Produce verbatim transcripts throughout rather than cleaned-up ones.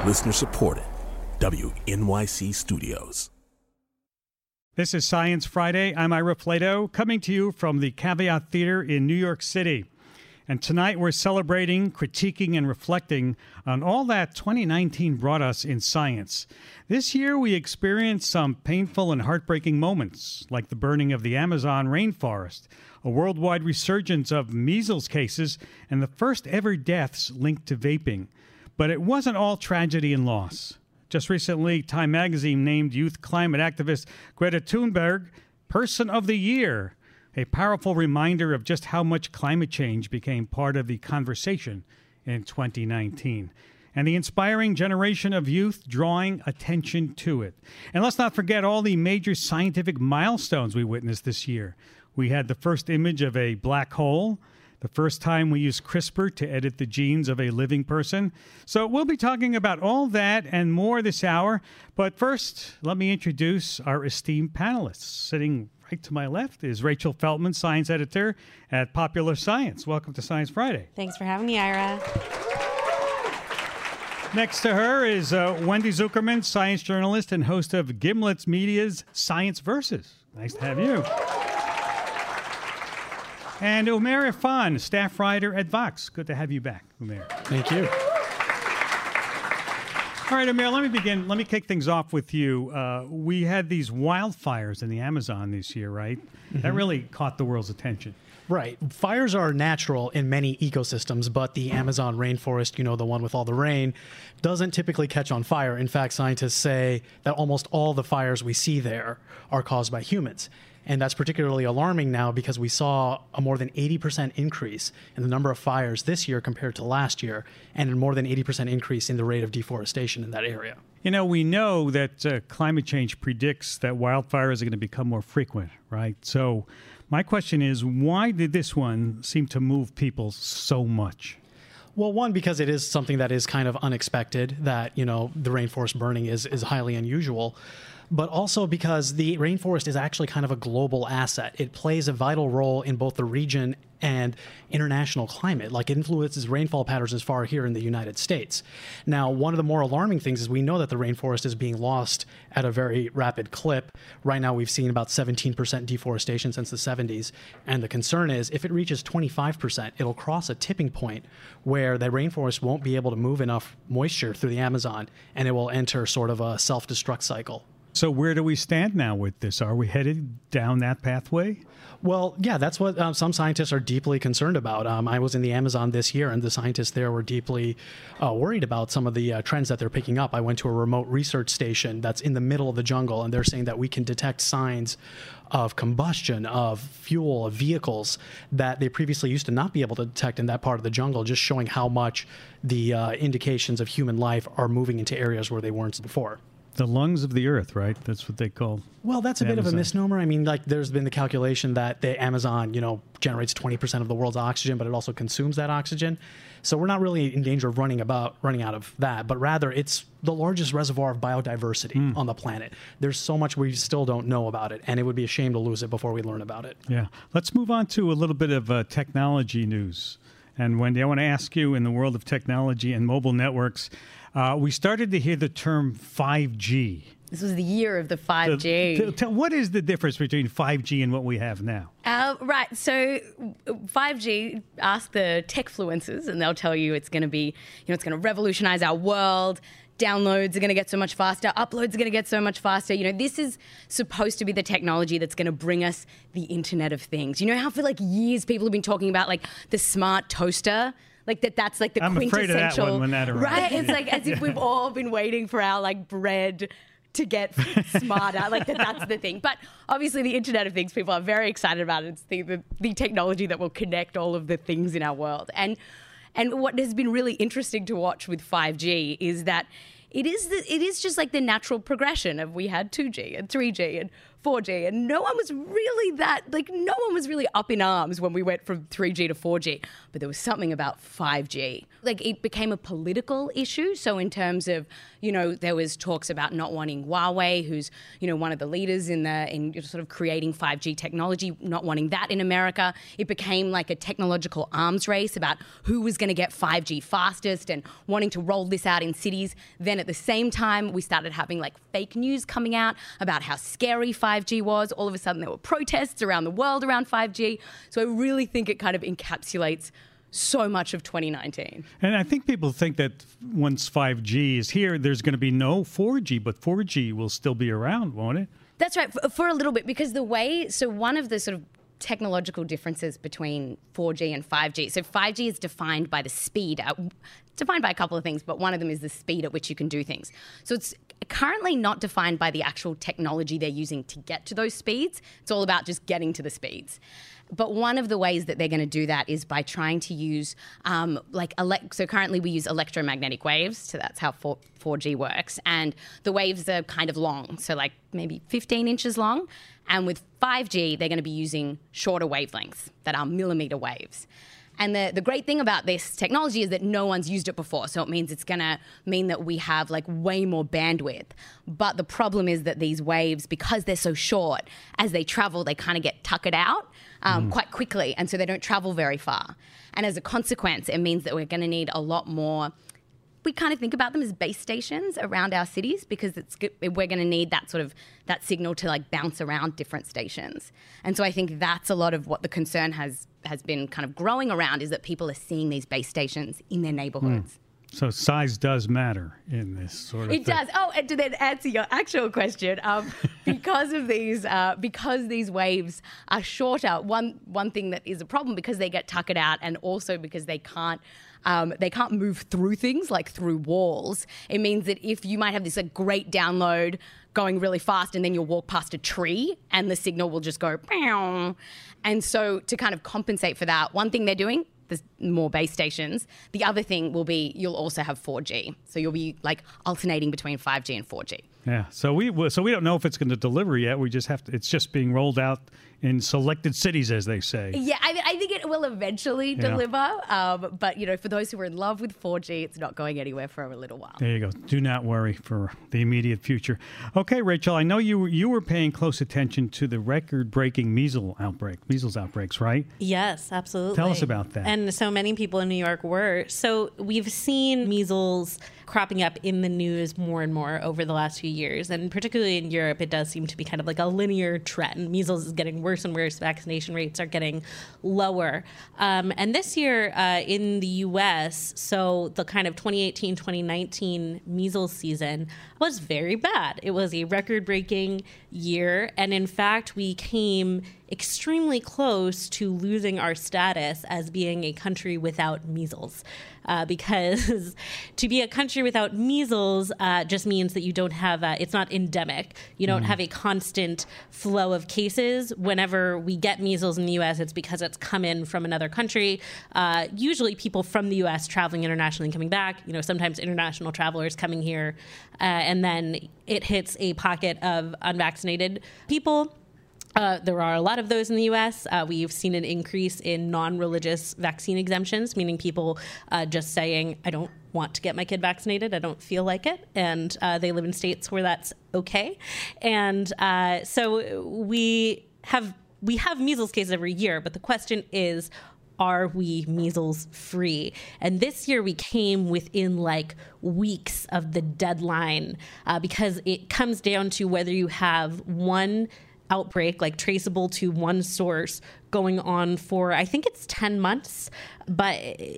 Listener supported. W N Y C Studios. This is Science Friday. I'm Ira Flato, coming to you from the Caveat Theater in New York City. And tonight we're celebrating, critiquing, and reflecting on all that twenty nineteen brought us in science. This year we experienced some painful and heartbreaking moments, like the burning of the Amazon rainforest, a worldwide resurgence of measles cases, and the first ever deaths linked to vaping. But it wasn't all tragedy and loss. Just recently, Time magazine named youth climate activist Greta Thunberg Person of the Year, a powerful reminder of just how much climate change became part of the conversation in twenty nineteen, and the inspiring generation of youth drawing attention to it. And let's not forget all the major scientific milestones we witnessed this year. We had the first image of a black hole, the first time we used CRISPR to edit the genes of a living person. So we'll be talking about all that and more this hour. But first, let me introduce our esteemed panelists. Sitting right to my left is Rachel Feltman, science editor at Popular Science. Welcome to Science Friday. Thanks for having me, Ira. Next to her is uh, Wendy Zuckerman, science journalist and host of Gimlet Media's Science Versus. Nice to have you. And Umair Irfan, staff writer at Vox. Good to have you back, Umair. Thank you. All right, Umair, let me begin. Let me kick things off with you. Uh, we had these wildfires in the Amazon this year, right? Mm-hmm. That really caught the world's attention. Right. Fires are natural in many ecosystems, but the Amazon rainforest, you know, the one with all the rain, doesn't typically catch on fire. In fact, scientists say that almost all the fires we see there are caused by humans. And that's particularly alarming now because we saw a more than eighty percent increase in the number of fires this year compared to last year, and a more than eighty percent increase in the rate of deforestation in that area. You know, we know that uh, climate change predicts that wildfires are going to become more frequent, right? So my question is, why did this one seem to move people so much? Well, one, because it is something that is kind of unexpected, that, you know, the rainforest burning is, is highly unusual. But also because the rainforest is actually kind of a global asset. It plays a vital role in both the region and international climate, like it influences rainfall patterns as far here in the United States. Now, one of the more alarming things is we know that the rainforest is being lost at a very rapid clip. Right now, we've seen about seventeen percent deforestation since the seventies. And the concern is if it reaches twenty-five percent, it'll cross a tipping point where the rainforest won't be able to move enough moisture through the Amazon, and it will enter sort of a self-destruct cycle. So where do we stand now with this? Are we headed down that pathway? Well, yeah, that's what um, some scientists are deeply concerned about. Um, I was in the Amazon this year, and the scientists there were deeply uh, worried about some of the uh, trends that they're picking up. I went to a remote research station that's in the middle of the jungle, and they're saying that we can detect signs of combustion, of fuel, of vehicles that they previously used to not be able to detect in that part of the jungle, just showing how much the uh, indications of human life are moving into areas where they weren't before. The lungs of the earth, right? That's what they call. Well, that's a bit Amazon. of a misnomer. I mean, like, there's been the calculation that the Amazon, you know, generates twenty percent of the world's oxygen, but it also consumes that oxygen. So we're not really in danger of running about running out of that, but rather it's the largest reservoir of biodiversity mm. on the planet. There's so much we still don't know about it, and it would be a shame to lose it before we learn about it. Yeah. Let's move on to a little bit of uh, technology news. And Wendy, I want to ask you, in the world of technology and mobile networks, uh, we started to hear the term five G. This was the year of the five G. The, t- what is the difference between five G and what we have now? Uh, right. So five G, ask the techfluencers, and they'll tell you it's going to be, you know, it's going to revolutionize our world. Downloads are going to get so much faster. Uploads are going to get so much faster. You know, this is supposed to be the technology that's going to bring us the Internet of Things. You know how for like years people have been talking about like the smart toaster? Like that that's like the I'm quintessential. I'm afraid of that one when that arrives. Right? It's like as if we've all been waiting for our like bread to get smarter. Like that that's the thing. But obviously the Internet of Things, people are very excited about it. It's the, the, the technology that will connect all of the things in our world. And And what has been really interesting to watch with five G is that it is the, it is just like the natural progression of we had two G and three G and four G. And no one was really that, like, no one was really up in arms when we went from three G to four G. But there was something about five G. Like, it became a political issue. So in terms of, you know, there was talks about not wanting Huawei, who's, you know, one of the leaders in the in sort of creating five G technology, not wanting that in America. It became like a technological arms race about who was going to get five G fastest and wanting to roll this out in cities. Then at the same time, we started having like fake news coming out about how scary five G was. All of a sudden, there were protests around the world around five G. So I really think it kind of encapsulates so much of twenty nineteen. And I think people think that once five G is here, there's going to be no four G, but four G will still be around, won't it? That's right, for, for a little bit, because the way, so one of the sort of technological differences between four G and five G. So five G is defined by the speed, uh, defined by a couple of things, but one of them is the speed at which you can do things. So it's currently not defined by the actual technology they're using to get to those speeds. It's all about just getting to the speeds. But one of the ways that they're going to do that is by trying to use, um, like, ele- so currently we use electromagnetic waves, so that's how four G works. And the waves are kind of long, so like maybe fifteen inches long. And with five G, they're going to be using shorter wavelengths that are millimeter waves. And the, the great thing about this technology is that no one's used it before. So it means it's going to mean that we have like way more bandwidth. But the problem is that these waves, because they're so short, as they travel, they kind of get tuckered out um, mm. quite quickly. And so they don't travel very far. And as a consequence, it means that we're going to need a lot more. We kind of think about them as base stations around our cities, because it's we're going to need that sort of that signal to like bounce around different stations. And so I think that's a lot of what the concern has has been kind of growing around, is that people are seeing these base stations in their neighborhoods. Mm. So size does matter in this sort of It thing. does. Oh, and to then answer your actual question, um, because of these, uh, because these waves are shorter, one one thing that is a problem, because they get tuckered out, and also because they can't Um, they can't move through things like through walls. It means that if you might have this like, great download going really fast, and then you'll walk past a tree and the signal will just go, pow. And so to kind of compensate for that, one thing they're doing, there's more base stations. The other thing will be you'll also have four G. So you'll be like alternating between five G and four G. Yeah. So we so we don't know if it's going to deliver yet. We just have to. It's just being rolled out in selected cities, as they say. Yeah, I, I think it will eventually Yeah. deliver. Um, but you know, for those who are in love with four G, it's not going anywhere for a little while. There you go. Do not worry for the immediate future. Okay, Rachel, I know you you were paying close attention to the record-breaking measles outbreak, measles outbreaks, right? Yes, absolutely. Tell us about that. And so many people in New York were. So we've seen measles cropping up in the news more and more over the last few years. And particularly in Europe, it does seem to be kind of like a linear trend. Measles is getting worse and worse. Vaccination rates are getting lower. Um, and this year uh, in the U S, so the kind of twenty eighteen twenty nineteen measles season was very bad. It was a record-breaking year. And in fact, we came extremely close to losing our status as being a country without measles. Uh, because to be a country without measles uh, just means that you don't have, a, it's not endemic. You don't mm. have a constant flow of cases. Whenever we get measles in the U S, it's because it's come in from another country. Uh, usually people from the U S traveling internationally and coming back, you know, sometimes international travelers coming here. Uh, and then it hits a pocket of unvaccinated people. Uh, there are a lot of those in the U S. Uh, we've seen an increase in non-religious vaccine exemptions, meaning people uh, just saying, I don't want to get my kid vaccinated. I don't feel like it. And uh, they live in states where that's okay. And uh, so we have we have measles cases every year. But the question is, are we measles free? And this year we came within like weeks of the deadline uh, because it comes down to whether you have one outbreak, like traceable to one source, going on for, I think it's ten months. But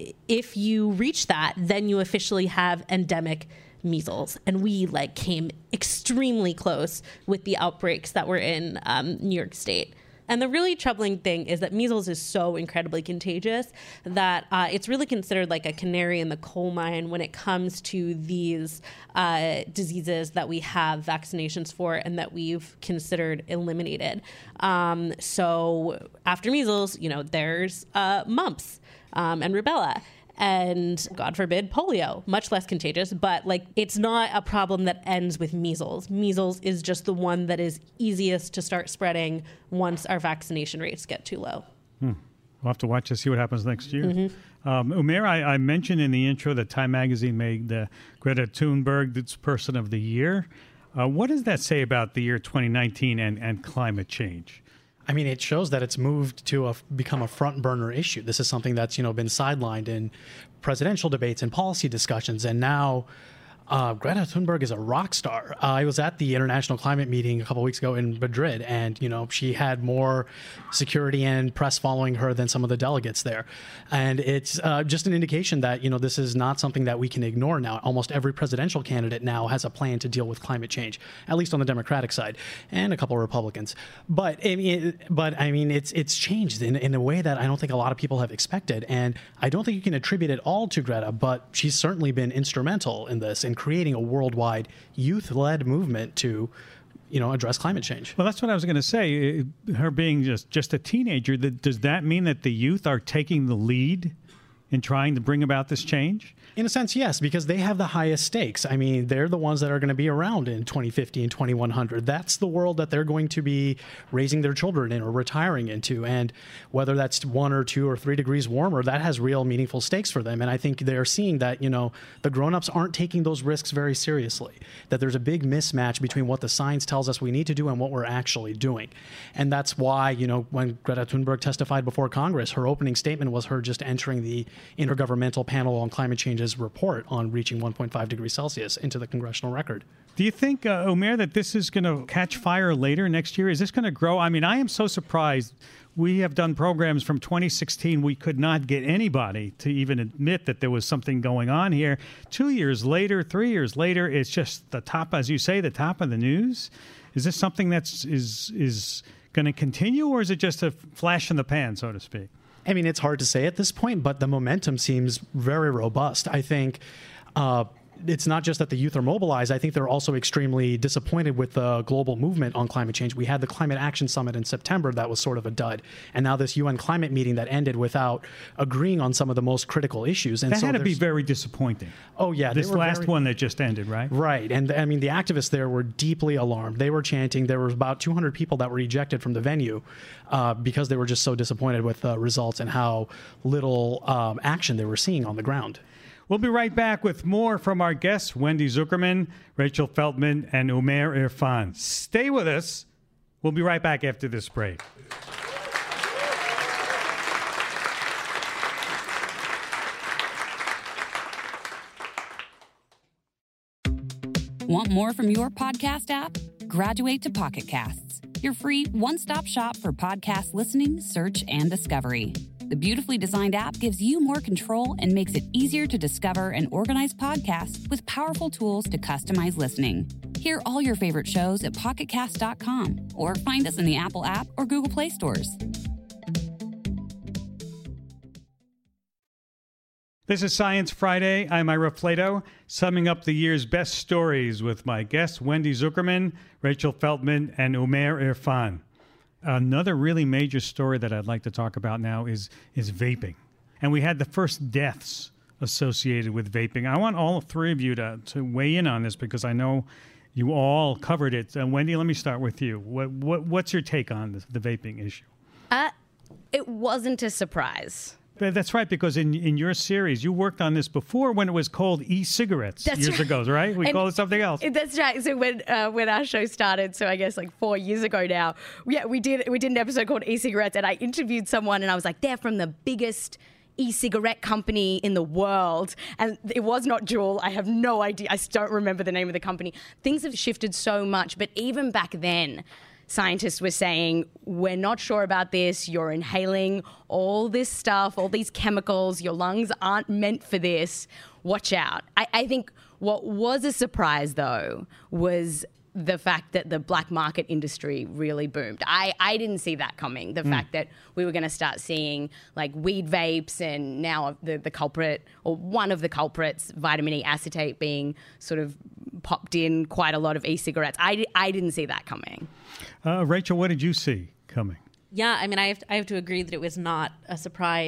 if you reach that, then you officially have endemic measles. And we like came extremely close with the outbreaks that were in um, New York State. And the really troubling thing is that measles is so incredibly contagious that uh, it's really considered like a canary in the coal mine when it comes to these uh, diseases that we have vaccinations for and that we've considered eliminated. Um, so after measles, you know, there's uh, mumps um, and rubella. and, God forbid, polio. Much less contagious, but like it's not a problem that ends with measles. Measles is just the one that is easiest to start spreading once our vaccination rates get too low. Hmm. We'll have to watch to see what happens next year. Mm-hmm. Um, Umair, I, I mentioned in the intro that Time Magazine made uh, Greta Thunberg its Person of the Year. Uh, what does that say about the year twenty nineteen and, and climate change? I mean, it shows that it's moved to a, become a front burner issue. This is something that's, you know, been sidelined in presidential debates and policy discussions. And now uh, Greta Thunberg is a rock star. Uh, I was at the International Climate Meeting a couple weeks ago in Madrid, and, you know, she had more security and press following her than some of the delegates there. And it's uh, just an indication that, you know, this is not something that we can ignore now. Almost every presidential candidate now has a plan to deal with climate change, at least on the Democratic side, and a couple of Republicans. But I mean, but I mean, it's it's changed in, in a way that I don't think a lot of people have expected. And I don't think you can attribute it all to Greta, but she's certainly been instrumental in this, in creating a worldwide youth-led movement to, you know, address climate change. Well, that's what I was going to say. Her being just, just a teenager, does that mean that the youth are taking the lead in trying to bring about this change? In a sense, yes, because they have the highest stakes. I mean, they're the ones that are going to be around in twenty fifty and twenty-one hundred. That's the world that they're going to be raising their children in or retiring into. And whether that's one or two or three degrees warmer, that has real meaningful stakes for them. And I think they're seeing that, you know, the grown-ups aren't taking those risks very seriously, that there's a big mismatch between what the science tells us we need to do and what we're actually doing. And that's why, you know, when Greta Thunberg testified before Congress, her opening statement was her just entering the Intergovernmental Panel on Climate Change's report on reaching one point five degrees Celsius into the congressional record. Do you think, uh, Umair, that this is going to catch fire later next year? Is this going to grow? I mean, I am so surprised. We have done programs from twenty sixteen. We could not get anybody to even admit that there was something going on here. Two years later, three years later, it's just the top, as you say, the top of the news. Is this something that's is is going to continue, or is it just a flash in the pan, so to speak? I mean, it's hard to say at this point, but the momentum seems very robust. I think uh, it's not just that the youth are mobilized. I think they're also extremely disappointed with the global movement on climate change. We had the Climate Action Summit in September that was sort of a dud. And now this U N climate meeting that ended without agreeing on some of the most critical issues. And that so had to be very disappointing. Oh, yeah. This last very, one that just ended, right? Right. And I mean, the activists there were deeply alarmed. They were chanting. There were about two hundred people that were ejected from the venue uh, because they were just so disappointed with the results and how little um, action they were seeing on the ground. We'll be right back with more from our guests, Wendy Zuckerman, Rachel Feltman, and Umair Irfan. Stay with us. We'll be right back after this break. Want more from your podcast app? Graduate to Pocket Casts, your free one-stop shop for podcast listening, search, and discovery. The beautifully designed app gives you more control and makes it easier to discover and organize podcasts with powerful tools to customize listening. Hear all your favorite shows at pocket cast dot com or find us in the Apple app or Google Play stores. This is Science Friday. I'm Ira Flato, summing up the year's best stories with my guests, Wendy Zuckerman, Rachel Feltman, and Umair Irfan. Another really major story that I'd like to talk about now is, is vaping. And we had the first deaths associated with vaping. I want all three of you to, to weigh in on this because I know you all covered it. Uh, Wendy, let me start with you. What, what What's your take on the, the vaping issue? Uh, it wasn't a surprise. That's right, because in, in your series, you worked on this before when it was called e-cigarettes that's years right. ago, right? We and called it something else. That's right. So when uh, when our show started, so I guess like four years ago now, yeah, we did we did an episode called e-cigarettes, and I interviewed someone, and I was like, they're from the biggest e-cigarette company in the world, and it was not Juul. I have no idea. I don't remember the name of the company. Things have shifted so much, but even back then, scientists were saying, we're not sure about this. You're inhaling all this stuff, all these chemicals. Your lungs aren't meant for this. Watch out. I, I think what was a surprise, though, was the fact that the black market industry really boomed. I, I didn't see that coming. The mm. fact that we were going to start seeing like weed vapes and now the, the culprit, or one of the culprits, vitamin E acetate, being sort of popped in quite a lot of e-cigarettes. I, I didn't see that coming. Uh, Rachel, what did you see coming? Yeah, I mean, I have, to, I have to agree that it was not a surprise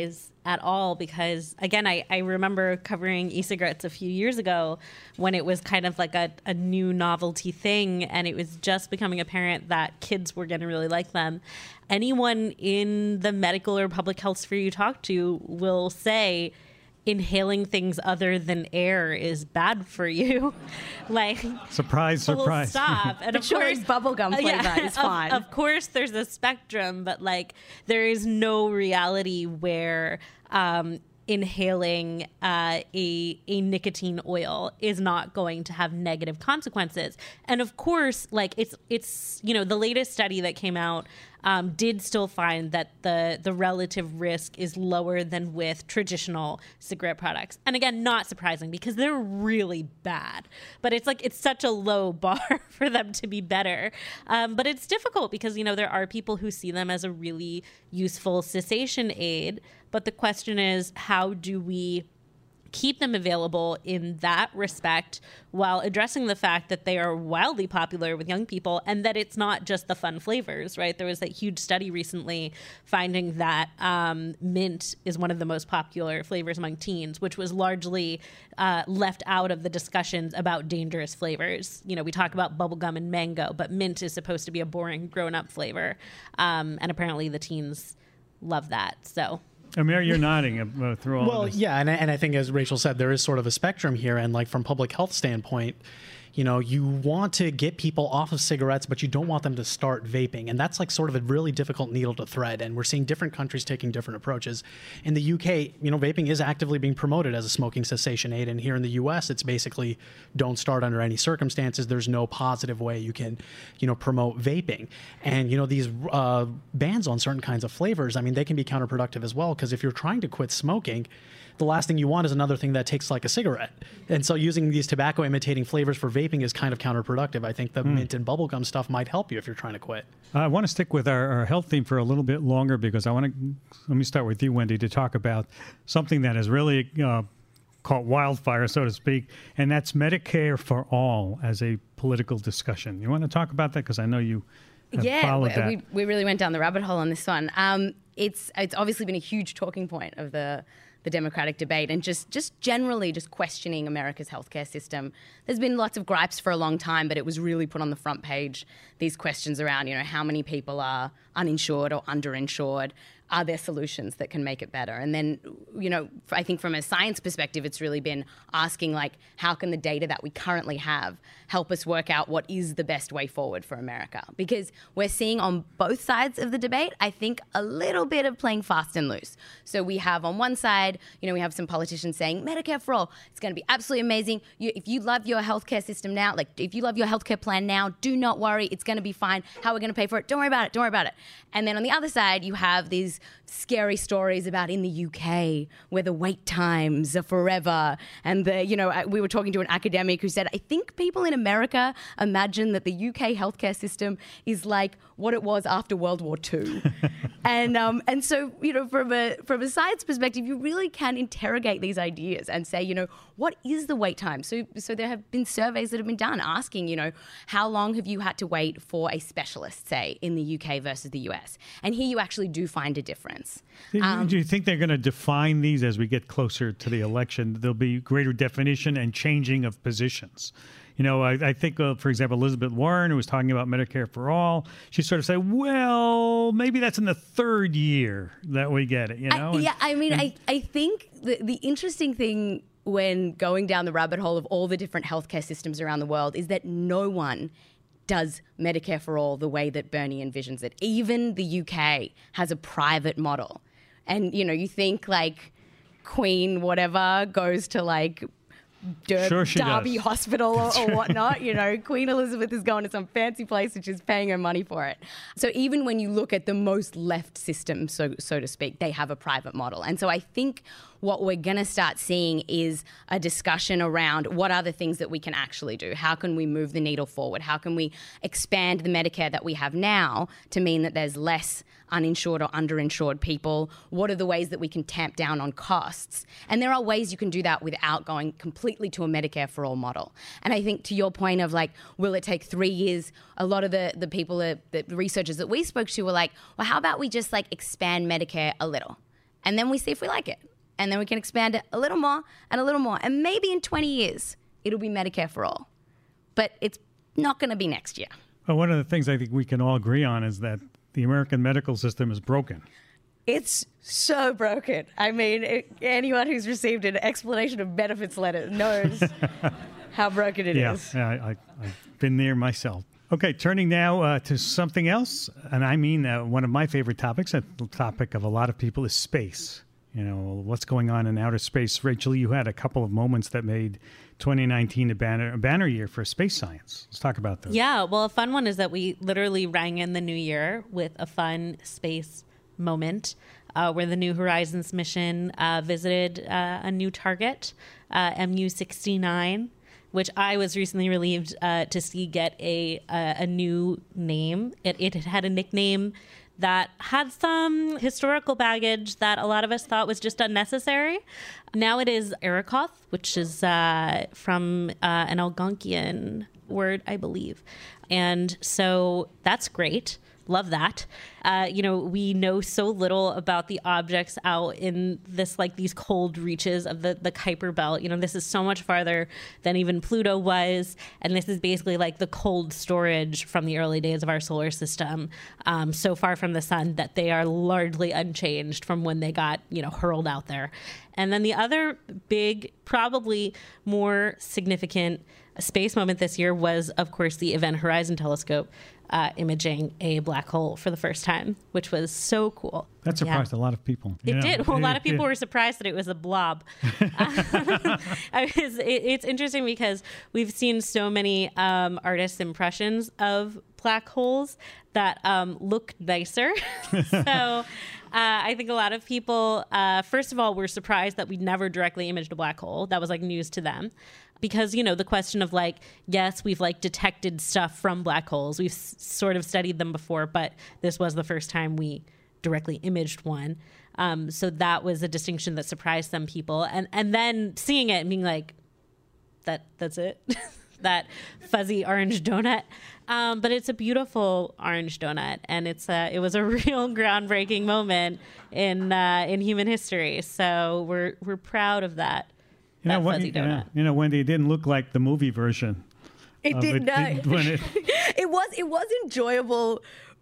at all because, again, I, I remember covering e-cigarettes a few years ago when it was kind of like a, a new novelty thing and it was just becoming apparent that kids were going to really like them. Anyone in the medical or public health sphere you talk to will say inhaling things other than air is bad for you. Like, surprise, full surprise. Stop. And but of sure, course, bubblegum flavor yeah, is fine. Of, of course, there's a spectrum, but like, there is no reality where um, inhaling uh, a a nicotine oil is not going to have negative consequences. And of course, like it's it's you know the latest study that came out um, did still find that the the relative risk is lower than with traditional cigarette products. And again, not surprising because they're really bad. But it's like it's such a low bar for them to be better. Um, but it's difficult because you know there are people who see them as a really useful cessation aid. But the question is, how do we keep them available in that respect while addressing the fact that they are wildly popular with young people and that it's not just the fun flavors, right? There was that huge study recently finding that um, mint is one of the most popular flavors among teens, which was largely uh, left out of the discussions about dangerous flavors. You know, we talk about bubblegum and mango, but mint is supposed to be a boring grown-up flavor. Um, and apparently the teens love that, so... Amir, you're nodding uh, through all well, of this. yeah, and I, and I think, as Rachel said, there is sort of a spectrum here, and like from public health standpoint, you know, you want to get people off of cigarettes, but you don't want them to start vaping, and that's like sort of a really difficult needle to thread. And we're seeing different countries taking different approaches. In the U K, you know, vaping is actively being promoted as a smoking cessation aid, and here in the U S, it's basically don't start under any circumstances. There's no positive way you can, you know, promote vaping. And you know, these uh, bans on certain kinds of flavors, I mean, they can be counterproductive as well, because if you're trying to quit smoking, the last thing you want is another thing that tastes like a cigarette. And so using these tobacco imitating flavors for vaping is kind of counterproductive. I think the mm. mint and bubblegum stuff might help you if you're trying to quit. I want to stick with our, our health theme for a little bit longer because I want to, let me start with you, Wendy, to talk about something that has really uh, caught wildfire, so to speak, and that's Medicare for All as a political discussion. You want to talk about that? Because I know you have yeah, followed that. We, we really went down the rabbit hole on this one. Um, it's it's obviously been a huge talking point of the the Democratic debate and just, just generally just questioning America's healthcare system. There's been lots of gripes for a long time, but it was really put on the front page, these questions around, you know, how many people are uninsured or underinsured? Are there solutions that can make it better? And then, you know, I think from a science perspective, it's really been asking, like, how can the data that we currently have help us work out what is the best way forward for America? Because we're seeing on both sides of the debate, I think, a little bit of playing fast and loose. So we have on one side, you know, we have some politicians saying, Medicare for all, it's going to be absolutely amazing. You, if you love your healthcare system now, like, if you love your healthcare plan now, do not worry, it's going to be fine. How are we going to pay for it? Don't worry about it. Don't worry about it. And then on the other side, you have these scary stories about in the U K where the wait times are forever. And the, you know, we were talking to an academic who said, I think people in America imagine that the U K healthcare system is like what it was after World War Two. and um, and so, you know, from a from a science perspective, you really can interrogate these ideas and say, you know, what is the wait time? So so there have been surveys that have been done asking, you know, how long have you had to wait for a specialist, say, in the U K versus the U S? And here you actually do find a difference. Um, do you think they're going to define these as we get closer to the election? There'll be greater definition and changing of positions. You know, I, I think, uh, for example, Elizabeth Warren, who was talking about Medicare for All, she sort of said, well, maybe that's in the third year that we get it, you know? I, and, yeah, I mean, and, I, I think the, the interesting thing when going down the rabbit hole of all the different healthcare systems around the world is that no one does Medicare for all the way that Bernie envisions it. Even the U K has a private model. And, you know, you think like Queen whatever goes to like Der- sure she Derby does. Hospital or, or whatnot. You know, Queen Elizabeth is going to some fancy place and she's paying her money for it. So even when you look at the most left system, so so to speak, they have a private model. And so I think what we're going to start seeing is a discussion around what are the things that we can actually do? How can we move the needle forward? How can we expand the Medicare that we have now to mean that there's less uninsured or underinsured people? What are the ways that we can tamp down on costs? And there are ways you can do that without going completely to a Medicare for all model. And I think to your point of like, will it take three years? A lot of the, the people, that, the researchers that we spoke to were like, well, how about we just like expand Medicare a little? and then we see if we like it. And then we can expand it a little more and a little more. And maybe in twenty years, it'll be Medicare for all. But it's not going to be next year. Well, one of the things I think we can all agree on is that the American medical system is broken. It's so broken. I mean, it, anyone who's received an explanation of benefits letter knows how broken it yeah, is. Yeah, I, I, I've been there myself. Okay, turning now uh, to something else. And I mean, uh, one of my favorite topics, a topic of a lot of people, is space. You know, what's going on in outer space. Rachel, you had a couple of moments that made twenty nineteen a banner, a banner year for space science. Let's talk about those. Yeah, well, a fun one is that we literally rang in the new year with a fun space moment uh, where the New Horizons mission uh, visited uh, a new target, uh, M U sixty-nine, which I was recently relieved uh, to see get a, a, a new name. It, it had a nickname that had some historical baggage that a lot of us thought was just unnecessary. Now it is Arrokoth, which is uh, from uh, an Algonquian word, I believe. And so that's great. Love that. Uh, you know, we know so little about the objects out in this, like these cold reaches of the, the Kuiper Belt. You know, this is so much farther than even Pluto was. And this is basically like the cold storage from the early days of our solar system, um, so far from the sun that they are largely unchanged from when they got, you know, hurled out there. And then the other big, probably more significant space moment this year was, of course, the Event Horizon Telescope uh, imaging a black hole for the first time, which was so cool. That surprised yeah. a lot of people. It yeah. did. Well, a lot of people yeah. were surprised that it was a blob. I was, it, it's interesting because we've seen so many um, artists' impressions of black holes that um, look nicer. so uh, I think a lot of people, uh, first of all, were surprised that we never directly imaged a black hole. That was like news to them. Because, you know, the question of like, yes, we've like detected stuff from black holes. We've s- sort of studied them before, but this was the first time we directly imaged one. Um, so that was a distinction that surprised some people. And and then seeing it and being like, that that's it, that fuzzy orange donut. Um, but it's a beautiful orange donut, and it's a, it was a real groundbreaking moment in uh, in human history. So we're we're proud of that. You know, that fuzzy you, donut. know, you know, Wendy, it didn't look like the movie version. It did not. It, when it, it was it was enjoyable,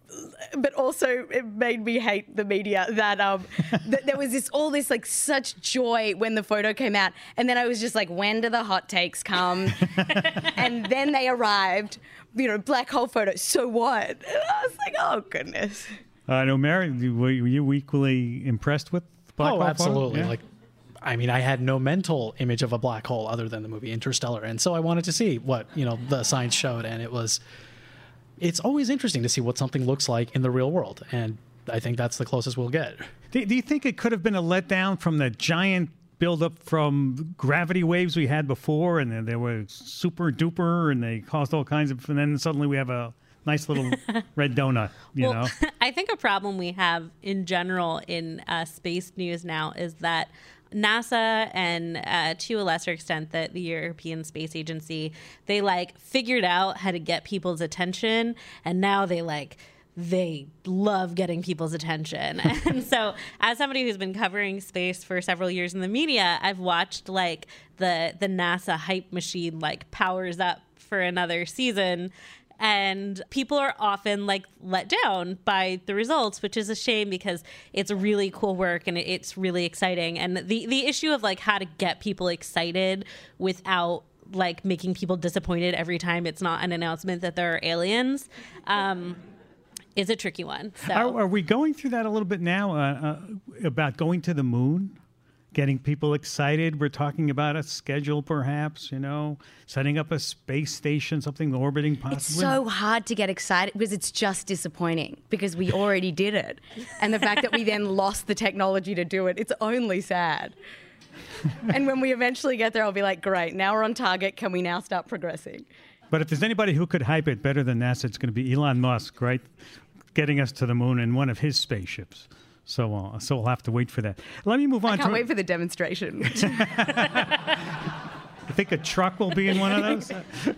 but also it made me hate the media. That um, th- there was this all this like such joy when the photo came out, and then I was just like, when do the hot takes come? And then they arrived. You know, black hole photo. So what? And I was like, oh goodness. I uh, know, Mary, were you equally impressed with black oh, hole? absolutely. Yeah. Like. I mean, I had no mental image of a black hole other than the movie Interstellar. And so I wanted to see what, you know, the science showed. And it was, it's always interesting to see what something looks like in the real world. And I think that's the closest we'll get. Do, do you think it could have been a letdown from the giant buildup from gravity waves we had before? And then they were super duper and they caused all kinds of, and then suddenly we have a nice little red donut, you well, know? I think a problem we have in general in uh, space news now is that NASA and uh, to a lesser extent that the European Space Agency, they like figured out how to get people's attention, and now they like they love getting people's attention. And so as somebody who's been covering space for several years in the media, I've watched like the the NASA hype machine like powers up for another season. And people are often like let down by the results, which is a shame because it's really cool work and it's really exciting. And the, the issue of like how to get people excited without like making people disappointed every time it's not an announcement that there are aliens um, is a tricky one. So. Are, are we going through that a little bit now uh, uh, about going to the moon? Getting people excited. We're talking about a schedule, perhaps, you know, setting up a space station, something orbiting possibly. It's so hard to get excited because it's just disappointing because we already did it. And the fact that we then lost the technology to do it, it's only sad. And when we eventually get there, I'll be like, great, now we're on target. Can we now start progressing? But if there's anybody who could hype it better than NASA, it's going to be Elon Musk, right? Getting us to the moon in one of his spaceships. So, uh, so we'll have to wait for that. Let me move on. I can't to wait for the demonstration. You think a truck will be in one of those?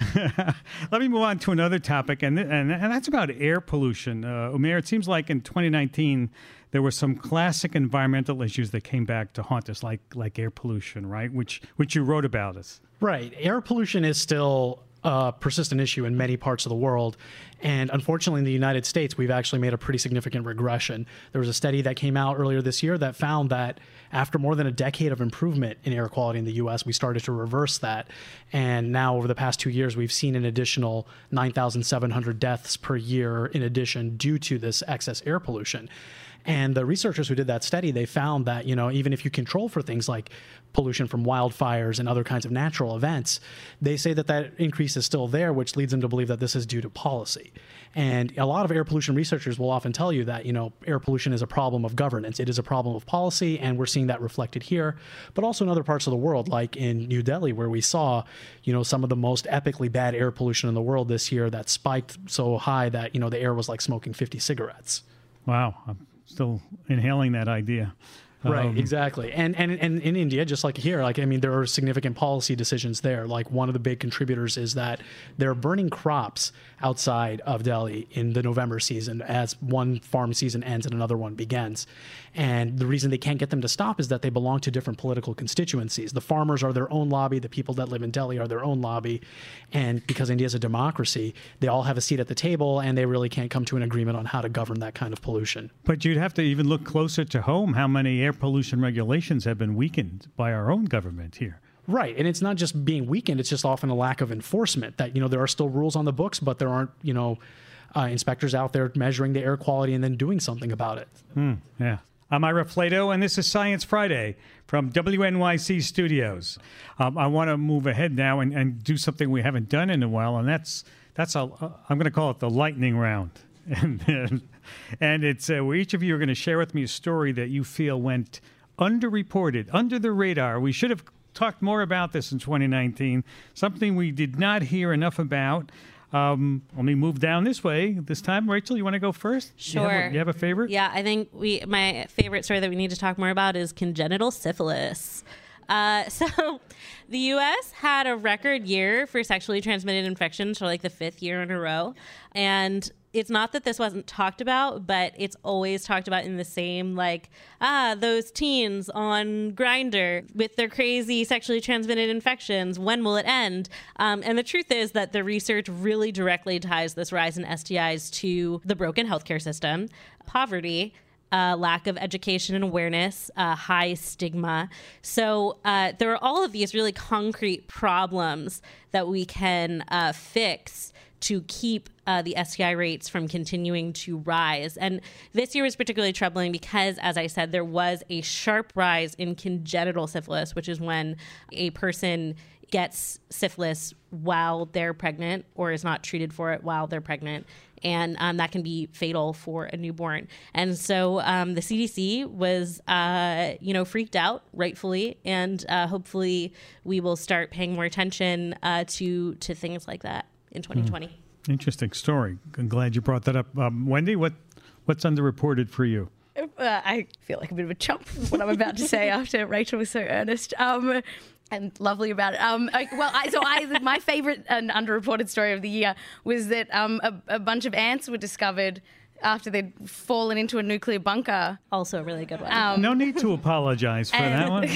Let me move on to another topic, and and, and that's about air pollution. Uh, Umair, it seems like in twenty nineteen, there were some classic environmental issues that came back to haunt us, like like air pollution, right? Which which you wrote about us. Right. Air pollution is still a persistent issue in many parts of the world. And unfortunately, in the United States, we've actually made a pretty significant regression. There was a study that came out earlier this year that found that after more than a decade of improvement in air quality in the U S, we started to reverse that. And now, over the past two years, we've seen an additional nine thousand seven hundred deaths per year in addition due to this excess air pollution. And the researchers who did that study, they found that, you know, even if you control for things like pollution from wildfires and other kinds of natural events, they say that that increase is still there, which leads them to believe that this is due to policy. And a lot of air pollution researchers will often tell you that, you know, air pollution is a problem of governance. It is a problem of policy, and we're seeing that reflected here, but also in other parts of the world, like in New Delhi, where we saw, you know, some of the most epically bad air pollution in the world this year that spiked so high that, you know, the air was like smoking fifty cigarettes. Wow. I'm still inhaling that idea. Right, Um, exactly. And, and and in India, just like here, like, I mean, there are significant policy decisions there. Like, one of the big contributors is that they're burning crops outside of Delhi in the November season as one farm season ends and another one begins. And the reason they can't get them to stop is that they belong to different political constituencies. The farmers are their own lobby. The people that live in Delhi are their own lobby. And because India is a democracy, they all have a seat at the table, and they really can't come to an agreement on how to govern that kind of pollution. But you'd have to even look closer to home how many air pollution regulations have been weakened by our own government here. Right. And it's not just being weakened. It's just often a lack of enforcement that, you know, there are still rules on the books, but there aren't, you know, uh, inspectors out there measuring the air quality and then doing something about it. Hmm, yeah. I'm Ira Flato, and this is Science Friday from W N Y C Studios. Um, I want to move ahead now and, and do something we haven't done in a while, and that's, that's a, uh, I'm going to call it the lightning round. And, and it's uh, where each of you are going to share with me a story that you feel went underreported, under the radar. We should have talked more about this in twenty nineteen, something we did not hear enough about. Um, let me move down this way this time. Rachel, you want to go first? Sure. You have a, you have a favorite? Yeah, I think we. My favorite story that we need to talk more about is congenital syphilis. Uh, so the U S had a record year for sexually transmitted infections for like the fifth year in a row. And it's not that this wasn't talked about, but it's always talked about in the same, like, ah, those teens on Grindr with their crazy sexually transmitted infections. When will it end? Um, and the truth is that the research really directly ties this rise in S T Is to the broken healthcare system, poverty, Uh, lack of education and awareness, uh, high stigma. So uh, there are all of these really concrete problems that we can uh, fix to keep uh, the S T I rates from continuing to rise. And this year was particularly troubling because, as I said, there was a sharp rise in congenital syphilis, which is when a person gets syphilis while they're pregnant or is not treated for it while they're pregnant. And um, that can be fatal for a newborn. And so um, the C D C was, uh, you know, freaked out, rightfully, and uh, hopefully we will start paying more attention uh, to to things like that in twenty twenty. Mm. Interesting story. I'm glad you brought that up. Um, Wendy, what what's underreported for you? Uh, I feel like a bit of a chump what I'm about to say after Rachel was so earnest. Um, and lovely about it. Um, I, well, I, so I, my favourite and underreported story of the year was that um, a, a bunch of ants were discovered after they'd fallen into a nuclear bunker. Also a really good one. Um, No need to apologize for that one.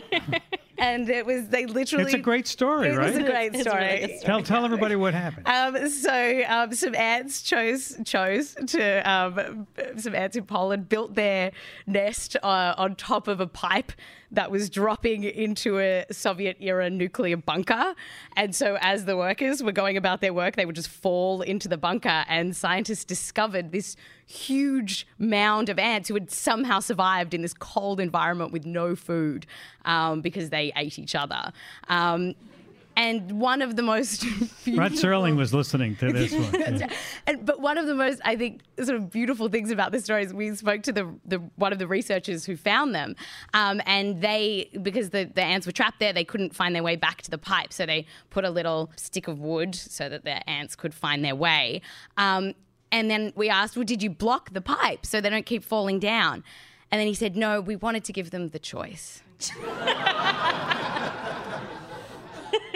And it was, they literally... It's a great story, it right? was a great It's a story. really good story. Tell tell everybody what happened. Um, so um, some ants chose chose to um, some ants in Poland built their nest uh, on top of a pipe that was dropping into a Soviet-era nuclear bunker. And so as the workers were going about their work, they would just fall into the bunker, and scientists discovered this huge mound of ants who had somehow survived in this cold environment with no food um, because they ate each other. Um, and one of the most beautiful... Rod Serling was listening to this one. Yeah. And, but one of the most, I think, sort of beautiful things about this story is we spoke to the, the one of the researchers who found them, um, and they, because the, the ants were trapped there, they couldn't find their way back to the pipe, so they put a little stick of wood so that the ants could find their way. Um, and then we asked, well, did you block the pipe so they don't keep falling down? And then he said, no, we wanted to give them the choice.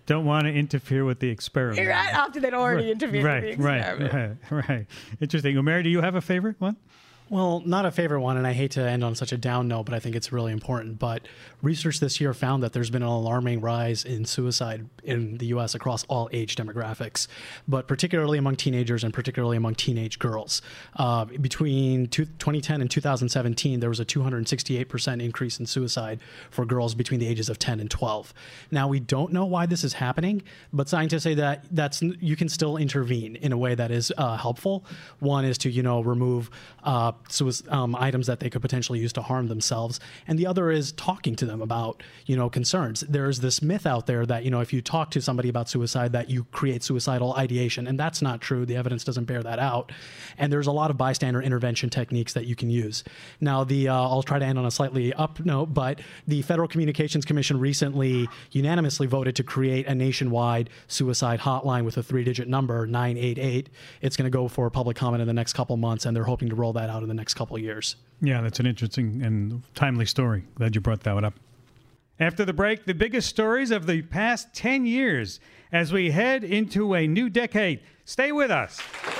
don't want to interfere with the experiment. Right after they'd already right, interfered right, with the experiment. Right, right, right. Interesting. Umair, do you have a favorite one? Well, not a favorite one, and I hate to end on such a down note, but I think it's really important. But research this year found that there's been an alarming rise in suicide in the U S across all age demographics, but particularly among teenagers and particularly among teenage girls. Uh, between two, twenty ten and two thousand seventeen, there was a two hundred sixty-eight percent increase in suicide for girls between the ages of ten and twelve. Now, we don't know why this is happening, but scientists say that that's you can still intervene in a way that is uh, helpful. One is to, you know, remove uh, Suicide, um, items that they could potentially use to harm themselves. And the other is talking to them about, you know, concerns. There's this myth out there that, you know, if you talk to somebody about suicide, that you create suicidal ideation. And that's not true. The evidence doesn't bear that out. And there's a lot of bystander intervention techniques that you can use. Now, the uh, I'll try to end on a slightly up note, but the Federal Communications Commission recently unanimously voted to create a nationwide suicide hotline with a three-digit number, nine eight eight. It's going to go for public comment in the next couple months, and they're hoping to roll that out in the next couple of years. Yeah, that's an interesting and timely story. Glad you brought that up. After the break, the biggest stories of the past ten years as we head into a new decade. Stay with us.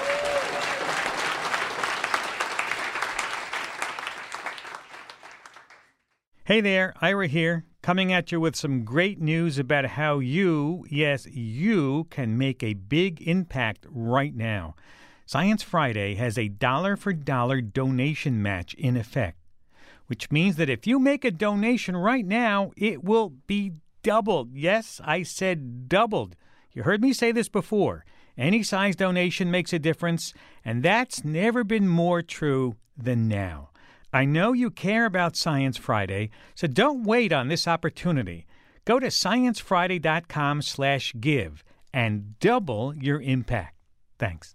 Hey there, Ira here, coming at you with some great news about how you, yes, you, can make a big impact right now. Science Friday has a dollar-for-dollar donation match in effect, which means that if you make a donation right now, it will be doubled. Yes, I said doubled. You heard me say this before. Any size donation makes a difference, and that's never been more true than now. I know you care about Science Friday, so don't wait on this opportunity. Go to sciencefriday.com slash give and double your impact. Thanks.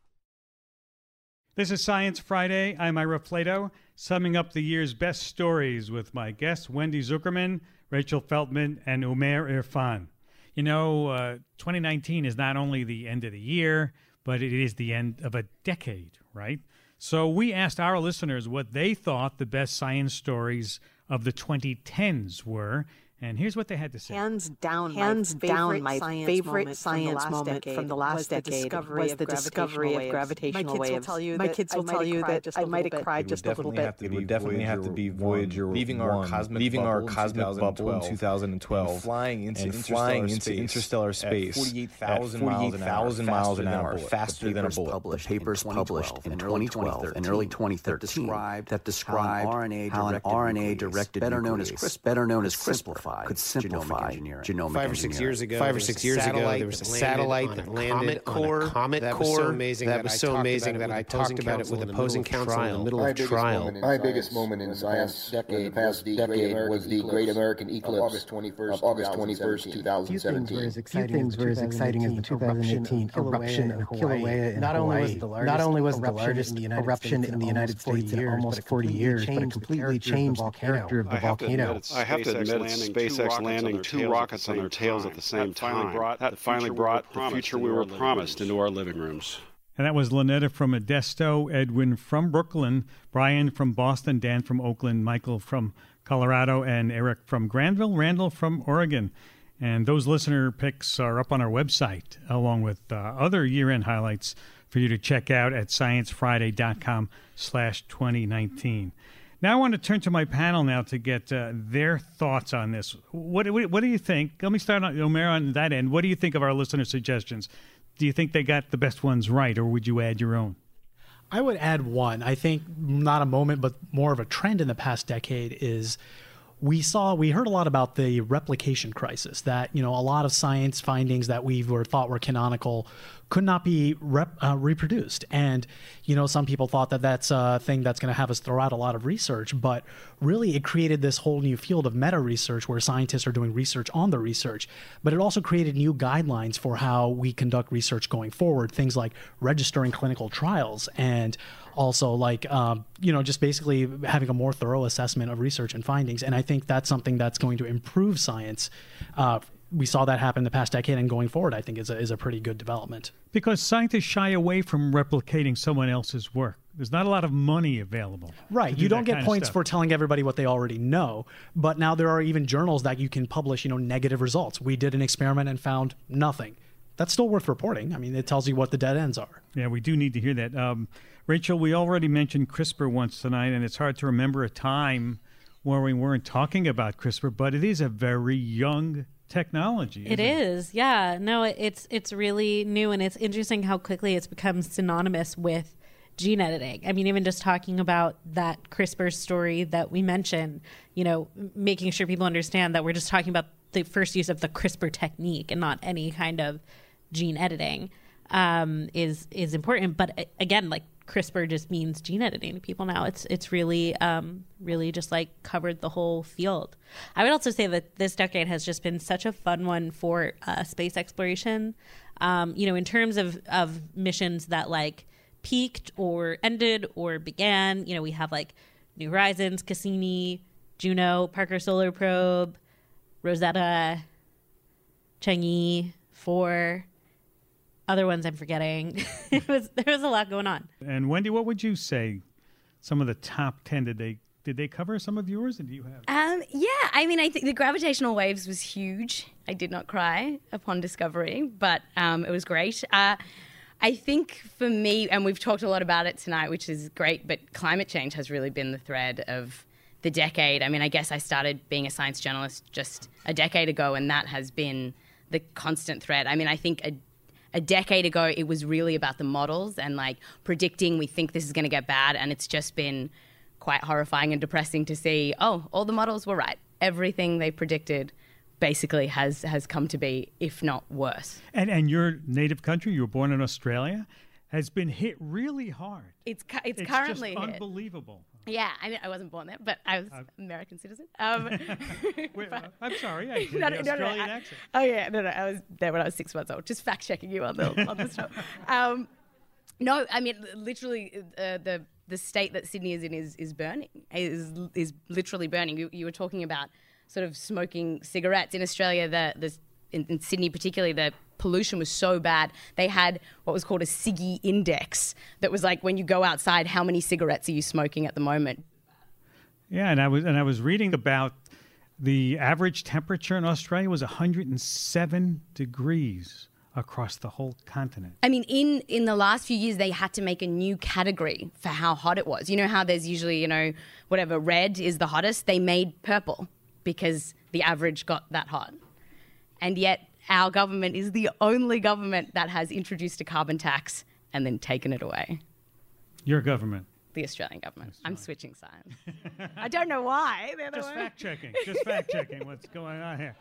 This is Science Friday. I'm Ira Flato, summing up the year's best stories with my guests, Wendy Zuckerman, Rachel Feltman, and Umair Irfan. You know, uh, twenty nineteen is not only the end of the year, but it is the end of a decade, right? So we asked our listeners what they thought the best science stories of the twenty tens were, and here's what they had to say. Hands down, Hands my down, favorite my science favorite moment science from moment from the last decade was the discovery of gravitational waves. My kids will tell you that I might have cried just a little bit. It would definitely have to be Voyager leaving our cosmic leaving our bubble cosmic in bubble in two thousand twelve, and flying into and interstellar flying into space interstellar space at forty-eight thousand miles an hour, faster than a bullet. Published papers published in twenty twelve and early twenty therteen that described how an R N A-directed, better known as CRISPR, better known as CRISPR, could simplify genomic Five or six years ago, Five or six years ago, there was a satellite that landed on a comet core. That was so amazing that I talked about it with opposing counsel in the middle of trial. My biggest moment in science in the past decade was the Great American Eclipse of August twenty-first, twenty seventeen. Few things were as exciting as the two thousand eighteen eruption in Kilauea in Not only was the largest, Not only was the largest eruption in the United States in almost forty years, but it completely changed the character of the volcano. I have to admit, it's SpaceX landing two rockets on their tails at the same time. That finally brought the future we were promised into our living rooms. And that was Lynetta from Modesto, Edwin from Brooklyn, Brian from Boston, Dan from Oakland, Michael from Colorado, and Eric from Granville, Randall from Oregon. And those listener picks are up on our website, along with uh, other year-end highlights for you to check out at sciencefriday.com slash 2019. Now I want to turn to my panel now to get uh, their thoughts on this. What, what, what do you think? Let me start on Umair on that end. What do you think of our listener suggestions? Do you think they got the best ones right, or would you add your own? I would add one. I think not a moment, but more of a trend in the past decade is we saw, we heard a lot about the replication crisis, that, you know, a lot of science findings that we were thought were canonical could not be rep, uh, reproduced. And, you know, some people thought that that's a thing that's going to have us throw out a lot of research, but really it created this whole new field of meta research where scientists are doing research on the research, but it also created new guidelines for how we conduct research going forward, things like registering clinical trials and also like, um, you know, just basically having a more thorough assessment of research and findings. And I think that's something that's going to improve science. Uh, we saw that happen in the past decade, and going forward, I think is a, is a pretty good development. Because scientists shy away from replicating someone else's work. there's not a lot of money available. Right. Do you don't get points stuff. for telling everybody what they already know. But now there are even journals that you can publish, you know, negative results. We did an experiment and found nothing. That's still worth reporting. I mean, it tells you what the dead ends are. Yeah, we do need to hear that. Um, Rachel, we already mentioned CRISPR once tonight, and it's hard to remember a time where we weren't talking about CRISPR, but it is a very young technology. It is, it? yeah. No, it's it's really new, and it's interesting how quickly it's become synonymous with gene editing. I mean, even just talking about that CRISPR story that we mentioned, you know, making sure people understand that we're just talking about the first use of the CRISPR technique and not any kind of gene editing um, is is important. But again, like CRISPR just means gene editing to people now. It's it's really um, really just like covered the whole field. I would also say that this decade has just been such a fun one for uh, space exploration. Um, you know, in terms of of missions that like peaked or ended or began. You know, we have like New Horizons, Cassini, Juno, Parker Solar Probe, Rosetta, Chang'e, four, other ones I'm forgetting. it was there was a lot going on. And Wendy, what would you say? Some of the top ten, did they did they cover some of yours? And do you have? Um, yeah, I mean, I think the gravitational waves was huge. I did not cry upon discovery, but um, it was great. Uh, I think for me, and we've talked a lot about it tonight, which is great, but climate change has really been the thread of the decade. I mean, I guess I started being a science journalist just a decade ago, and that has been the constant thread. I mean, I think a, a decade ago, it was really about the models and like predicting we think this is going to get bad, and it's just been quite horrifying and depressing to see, oh, all the models were right. Everything they predicted basically has has come to be, if not worse. And and your native country, you were born in Australia, has been hit really hard. It's cu- it's, it's currently just hit. unbelievable. Yeah, I mean, I wasn't born there, but I was an American citizen. Um, Wait, but, I'm sorry, I did no, the no, Australian no, no, I, accent. Oh yeah, no, no, I was there when I was six months old. Just fact checking you on the on the show. Um, no, I mean, literally, uh, the the state that Sydney is in is is burning. Is is literally burning. You, you were talking about sort of smoking cigarettes in Australia. The the in, in Sydney particularly, the pollution was so bad. They had what was called a Ciggy index. That was like when you go outside, how many cigarettes are you smoking at the moment? Yeah, and I was and I was reading about the average temperature in Australia was one hundred seven degrees across the whole continent. I mean, in, in the last few years, they had to make a new category for how hot it was. You know how there's usually, you know, whatever, red is the hottest? They made purple because the average got that hot. And yet our government is the only government that has introduced a carbon tax and then taken it away. Your government? The Australian government. I'm switching sides. I don't know why. Just fact-checking. Just fact-checking what's going on here.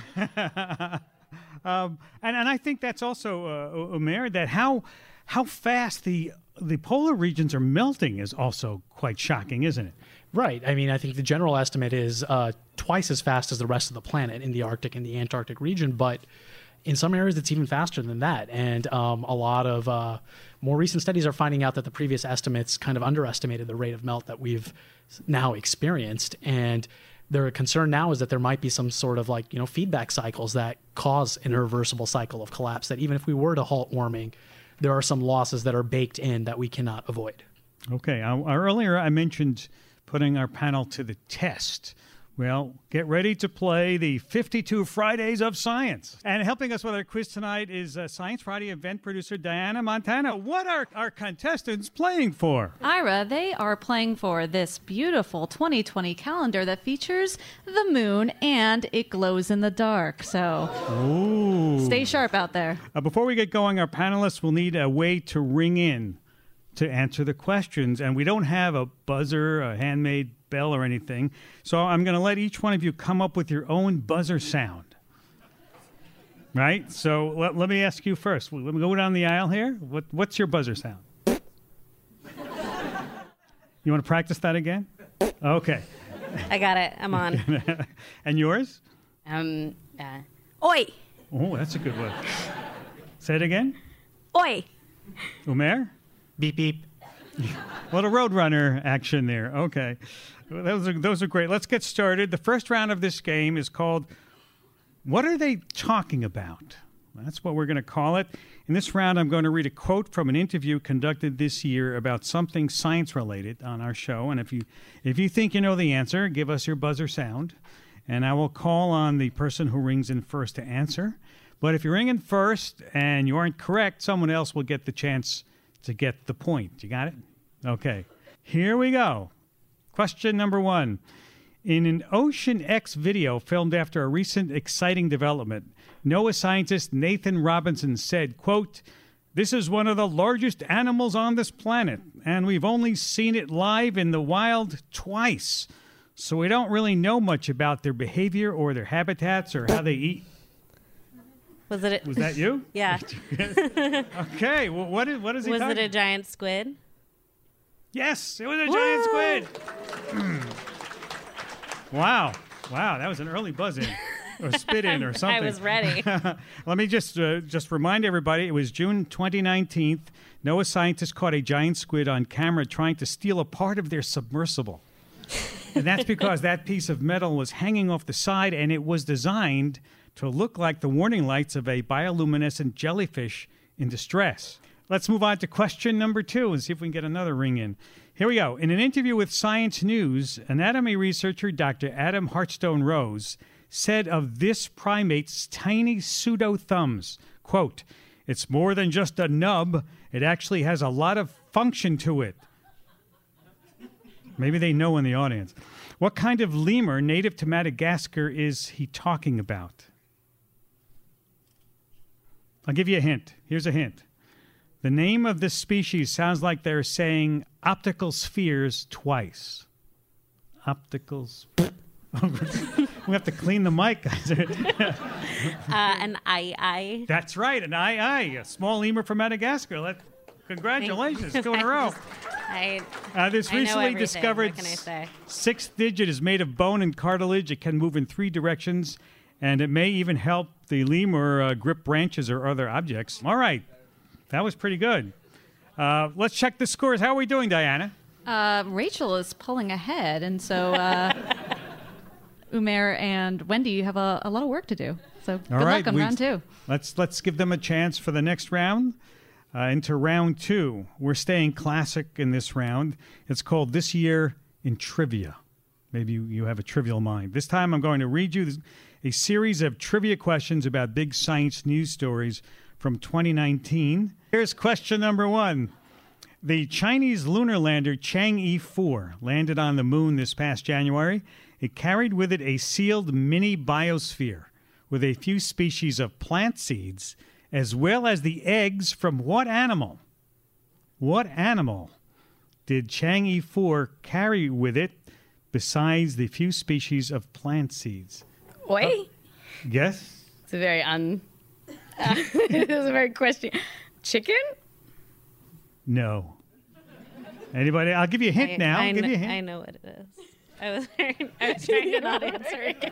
Um, and, and I think that's also, uh, Umair, that how how fast the the polar regions are melting is also quite shocking, isn't it? Right. I mean, I think the general estimate is uh, twice as fast as the rest of the planet in the Arctic and the Antarctic region, but in some areas it's even faster than that. And um, a lot of uh, more recent studies are finding out that the previous estimates kind of underestimated the rate of melt that we've now experienced. And their concern now is that there might be some sort of like, you know, feedback cycles that cause an irreversible cycle of collapse, that even if we were to halt warming, there are some losses that are baked in that we cannot avoid. Okay. Uh, earlier I mentioned putting our panel to the test. Well, get ready to play the fifty-two Fridays of Science. And helping us with our quiz tonight is uh, Science Friday event producer Diana Montana. What are our contestants playing for? Ira, they are playing for this beautiful twenty twenty calendar that features the moon and it glows in the dark. So Ooh. Stay sharp out there. Uh, before we get going, our panelists will need a way to ring in to answer the questions. And we don't have a buzzer, a handmade bell or anything. So I'm going to let each one of you come up with your own buzzer sound. Right? So let, let me ask you first. Let me go down the aisle here. What, what's your buzzer sound? You want to practice that again? Okay. I got it. I'm on. And yours? Um, uh, oi. Oh, that's a good one. Say it again. Oi. Umair? Beep, beep. A little Roadrunner action there. Okay. Those are, those are great. Let's get started. The first round of this game is called What Are They Talking About? That's what we're going to call it. In this round, I'm going to read a quote from an interview conducted this year about something science-related on our show. And if you if you think you know the answer, give us your buzzer sound, and I will call on the person who rings in first to answer. But if you ring in first and you aren't correct, someone else will get the chance to get the point. You got it? Okay. Here we go. Question number one. In an Ocean X video filmed after a recent exciting development, NOAA scientist Nathan Robinson said, quote, "This is one of the largest animals on this planet, and we've only seen it live in the wild twice. So we don't really know much about their behavior or their habitats or how they eat." Was it? A- Was that you? Yeah. Okay. Well, what is what is he Was talking? it a giant squid? Yes, it was a giant squid. Mm. Wow. Wow, that was an early buzz in or spit in or something. I was ready. Let me just uh, just remind everybody, it was June twenty nineteen. NOAA scientists caught a giant squid on camera trying to steal a part of their submersible. And that's because that piece of metal was hanging off the side, and it was designed to look like the warning lights of a bioluminescent jellyfish in distress. Let's move on to question number two and see if we can get another ring in. Here we go. In an interview with Science News, anatomy researcher Doctor Adam Hartstone Rose said of this primate's tiny pseudo-thumbs, quote, "It's more than just a nub. It actually has a lot of function to it." Maybe they know in the audience. What kind of lemur native to Madagascar is he talking about? I'll give you a hint. Here's a hint. The name of this species sounds like they're saying optical spheres twice. Opticals. We have to clean the mic, guys. uh, an eye-eye. That's right, an eye-eye, a small lemur from Madagascar. Let, congratulations, two in a row. I, Uh, this I know recently everything. discovered What can I say? sixth digit is made of bone and cartilage. It can move in three directions, and it may even help the lemur uh, grip branches or other objects. All right, that was pretty good. Uh, let's check the scores. How are we doing, Diana? Uh, Rachel is pulling ahead, and so uh, Umair and Wendy, you have a, a lot of work to do. So good All right, luck on we- round two. Let's let's give them a chance for the next round. Uh, into round two, we're staying classic in this round. It's called This Year in Trivia. Maybe you, you have a trivial mind. This time I'm going to read you a series of trivia questions about big science news stories from twenty nineteen. Here's question number one. The Chinese lunar lander Chang'e four landed on the moon this past January. It carried with it a sealed mini biosphere with a few species of plant seeds, as well as the eggs from what animal? What animal did Chang'e four carry with it besides the few species of plant seeds? Oi? Uh, yes? It's a very un... Uh, it was a very question. Chicken? No. Anybody? I'll give you a hint I, now. I I'll give kn- you a hint. I know what it is. I was trying, I was trying to not answer it.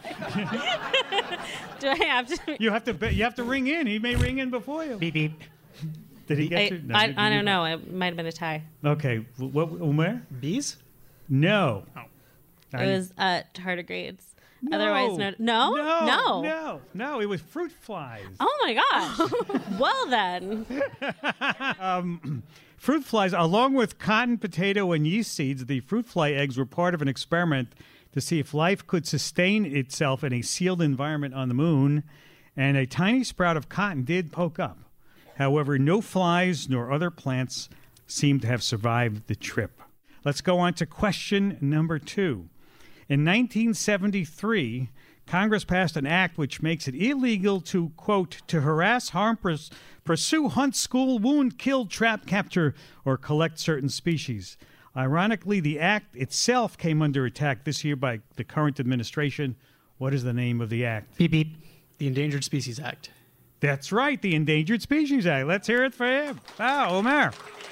Do I have to? You have to. Be, you have to ring in. He may ring in before you. Beep beep. Did he get I, you? No, I, did I you- don't know. It might have been a tie. Okay. What? Umar? Bees? No. It was uh, tardigrades. No. Otherwise, no, no, No. no, No. No. It was fruit flies. Oh my gosh! Well then, um, fruit flies, along with cotton, potato, and yeast seeds, the fruit fly eggs were part of an experiment to see if life could sustain itself in a sealed environment on the moon, and a tiny sprout of cotton did poke up. However, no flies nor other plants seem to have survived the trip. Let's go on to question number two. In nineteen seventy-three, Congress passed an act which makes it illegal to, quote, to harass, harm, pers- pursue, hunt, school, wound, kill, trap, capture, or collect certain species. Ironically, the act itself came under attack this year by the current administration. What is the name of the act? Beep, beep. The Endangered Species Act. That's right, the Endangered Species Act. Let's hear it for him. Wow, Omar.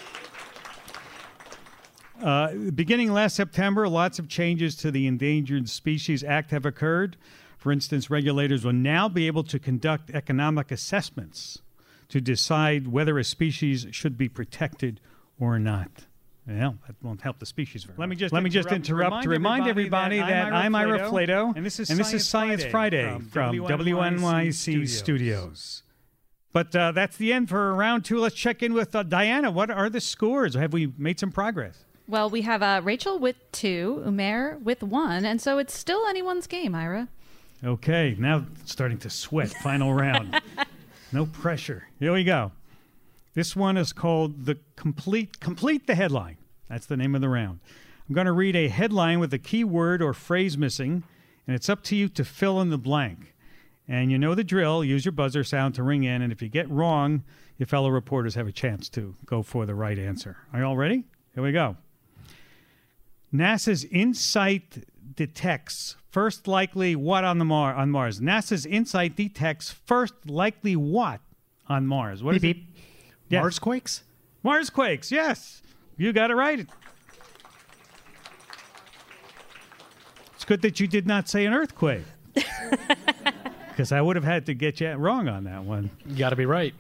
Uh, beginning last September, lots of changes to the Endangered Species Act have occurred. For instance, regulators will now be able to conduct economic assessments to decide whether a species should be protected or not. Well, that won't help the species very much. Let me just, Let me just interrupt to remind everybody that I'm Ira Flato, and this is, and this is Science Friday from W N Y C Studios. But uh, that's the end for round two. Let's check in with uh, Diana. What are the scores? Have we made some progress? Well, we have uh, Rachel with two, Umair with one, and so it's still anyone's game, Ira. Okay, now starting to sweat. Final round. No pressure. Here we go. This one is called the complete complete the headline. That's the name of the round. I'm going to read a headline with a key word or phrase missing, and it's up to you to fill in the blank. And you know the drill. Use your buzzer sound to ring in, and if you get wrong, your fellow reporters have a chance to go for the right answer. Are you all ready? Here we go. NASA's InSight detects first likely what on the Mar- on Mars? NASA's InSight detects first likely what on Mars? What beep, is it? beep. Yes. Marsquakes? Marsquakes, yes. You got it right. It's good that you did not say an earthquake. Because I would have had to get you wrong on that one. You got to be right.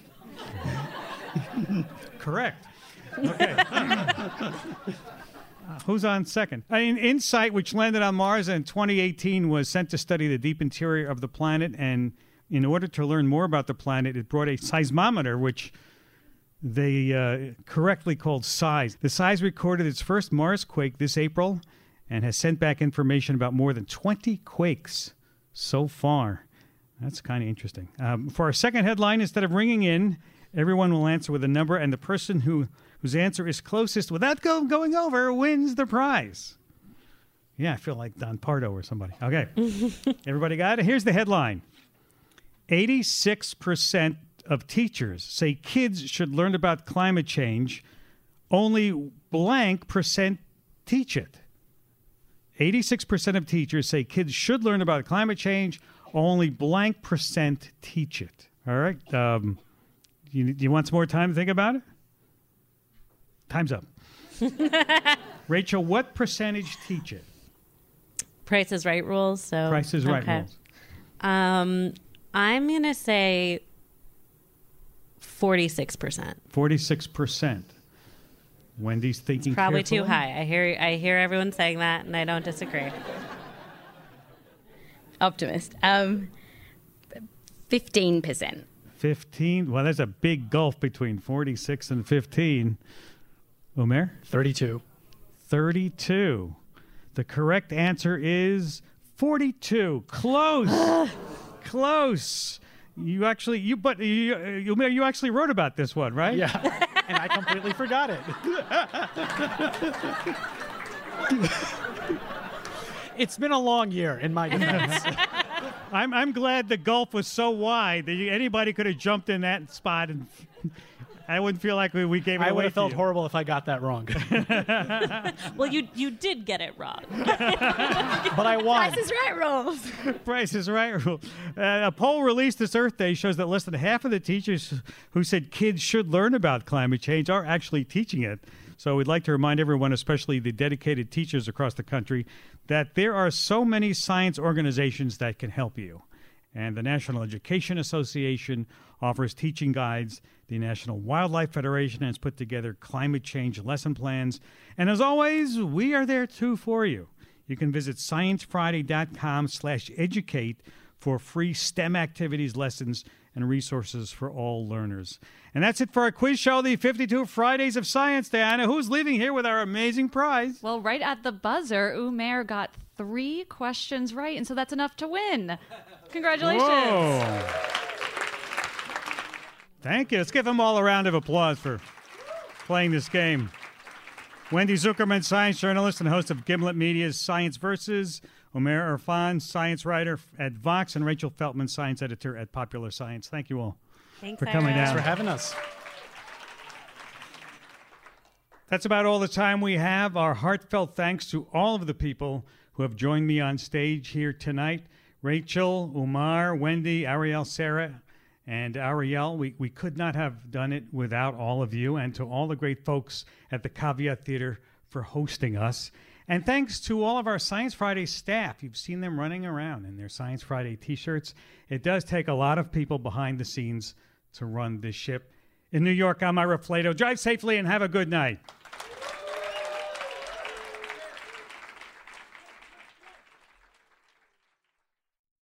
Correct. Okay. uh, who's on second? I mean, InSight, which landed on Mars in twenty eighteen, was sent to study the deep interior of the planet. And in order to learn more about the planet, it brought a seismometer, which they uh, correctly called SEIS. The SEIS recorded its first Mars quake this April and has sent back information about more than twenty quakes so far. That's kind of interesting. Um, for our second headline, instead of ringing in, everyone will answer with a number, and the person who whose answer is closest without go, going over wins the prize. Yeah, I feel like Don Pardo or somebody. Okay. Everybody got it? Here's the headline. eighty-six percent of teachers say kids should learn about climate change. Only blank percent teach it. eighty-six percent of teachers say kids should learn about climate change. Only blank percent teach it. All right. Um, you, you want some more time to think about it? Time's up. Rachel, what percentage teach it? Price is Right rules. So Price is Right okay. rules. Um, I'm going to say forty-six percent. forty-six percent. Wendy's thinking Probably carefully. too high. I hear I hear everyone saying that, and I don't disagree. Optimist. Um, fifteen percent. fifteen? Well, there's a big gulf between forty-six and fifteen. Umair? thirty-two. thirty-two. The correct answer is forty-two. Close. Close. You actually, you but you, Umair, you actually wrote about this one, right? Yeah. And I completely forgot it. It's been a long year in my defense. I'm I'm glad the gulf was so wide that you, anybody could have jumped in that spot, and I wouldn't feel like we, we gave it I away. would have to felt you. horrible if I got that wrong. Well, you you did get it wrong. But I won. Price is Right rules. Price is Right rule. Uh, a poll released this Earth Day shows that less than half of the teachers who said kids should learn about climate change are actually teaching it. So we'd like to remind everyone, especially the dedicated teachers across the country, that there are so many science organizations that can help you. And the National Education Association offers teaching guides. The National Wildlife Federation has put together climate change lesson plans. And as always, we are there too for you. You can visit science friday dot com slash educate for free STEM activities, lessons, and resources for all learners. And that's it for our quiz show, the fifty-two Fridays of Science. Diana, who's leaving here with our amazing prize? Well, right at the buzzer, Umair got three questions right, and so that's enough to win. Congratulations. Whoa. Thank you. Let's give them all a round of applause for playing this game. Wendy Zuckerman, science journalist and host of Gimlet Media's Science Versus. Umair Irfan, science writer at Vox, and Rachel Feltman, science editor at Popular Science. Thank you all Thanks, for coming Ira. down. Thanks for having us. That's about all the time we have. Our heartfelt thanks to all of the people who have joined me on stage here tonight. Rachel, Umar, Wendy, Ariel, Sarah, and Ariel. We, we could not have done it without all of you, and to all the great folks at the Caveat Theater for hosting us. And thanks to all of our Science Friday staff. You've seen them running around in their Science Friday t-shirts. It does take a lot of people behind the scenes to run this ship. In New York, I'm Ira Flato. Drive safely and have a good night.